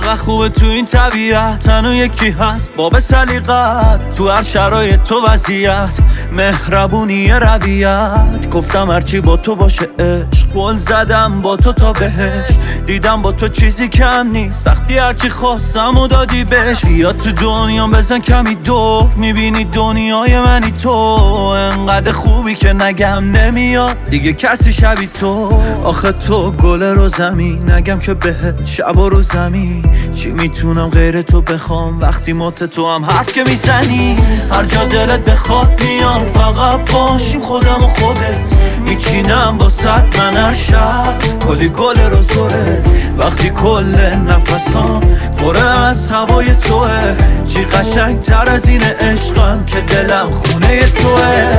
چقدر خوبه تو این طبیعت، تنها یکی هست باب سلیقت، تو هر شرایط تو وضعیت، مهربونی رویت. گفتم هرچی با تو باشه عشق، قول زدم با تو تا بهش، دیدم با تو چیزی کم نیست، وقتی هرچی خواستم و دادی بهش. بیا تو دنیا بزن کمی دور، میبینی دنیای منی تو، انقدر خوبی که نگم نمیاد دیگه کسی شبی تو. آخه تو گل رو زمین، نگم که بهت شب و رو زمین، چی میتونم غیر تو بخوام وقتی مات تو هم حرف که میزنی. هر جا دلت بخواد میام، فقط باشیم خودم و خودت، میچینم واسد من هر شب کلی گل رو زوره. وقتی کل نفسام پره از هوای توه، چی قشنگ تر از این عشقم که دلم خونه توه.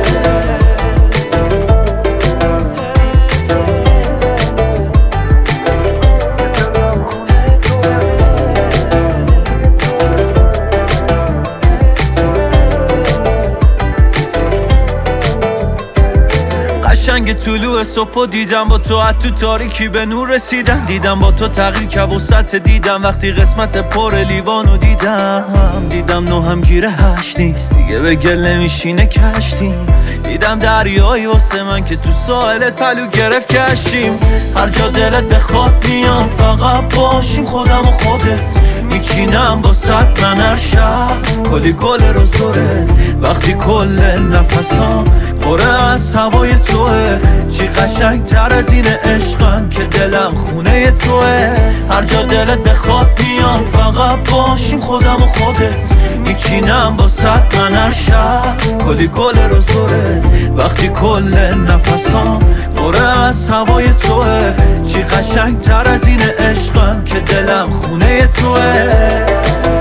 قشنگ طلوع صبح دیدم با تو، از تو تاریکی به نور رسیدم، دیدم با تو تغییر که وسط دیدم، وقتی قسمت پر لیوانو دیدم نو هم گیره هشت نیست دیگه، به گل نمیشینه کشتیم، دیدم دریایی واسه من که تو ساحلت پلو گرفت کشیم. هر جا دلت بخواد میام، فقط باشیم خودم و خودت، میچینم واسد من هر شب کلی گل رو زوره. وقتی کل نفسام پره از هوای توه، چی قشنگ تر از این عشقم که دلم خونه توه. هر جا دلت بخواد میام، فقط باشیم خودم و خودت، میچینم واسد من هر شب کلی گل رو زوره. وقتی کل نفسام پره از هوای توه، چی قشنگ تر از این عشقم که دلم خونه توه.